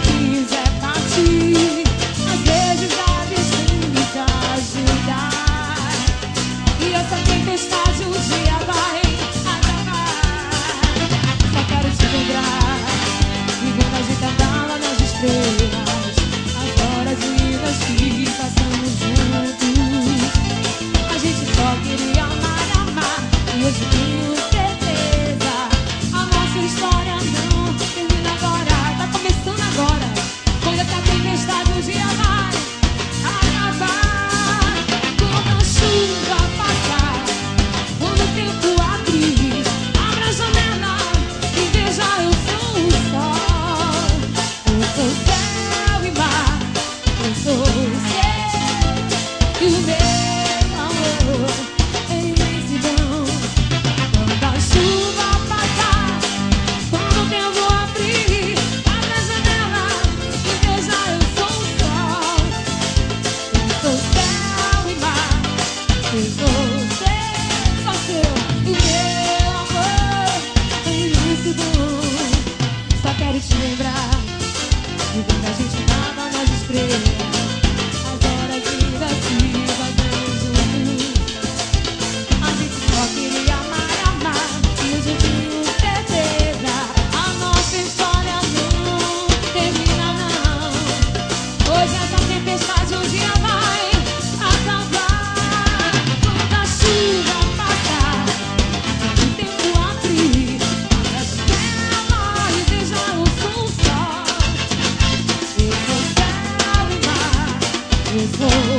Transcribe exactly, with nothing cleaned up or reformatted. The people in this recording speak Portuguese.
quiser partir, às vezes a destino ajudar. E essa tempestade um dia vai acabar. Só quero te lembrar, vivendo agitada nas estrelas, as horas lindas que passamos juntos. A gente só queria amar e amar, e hoje tenho certeza, a nossa história não termina agora. Tá começando agora, quando essa tempestade um dia vai acabar. Quando a chuva passar, quando o tempo abrir, abra a janela e veja, eu sou o sol. Eu sou céu e mar, eu sou você e o meu amor é imensidão. Quando a chuva passar, quando o tempo abrir, abra a janela e veja, eu sou o sol. Eu sou céu e mar, eu sou você, só seu e o meu amor é imensidão. Só quero te lembrar, vivendo a gente nada nas estrelas, as horas lindas que fazemos juntos. A gente só queria amar e amar, e hoje eu tenho certeza, a nossa história não termina não. Hoje essa tempestade um dia vai acabar. Quando a chuva passar, quando o tempo abrir, abra a janela e veja, eu sou o sol. Eu sou céu e mar, eu sou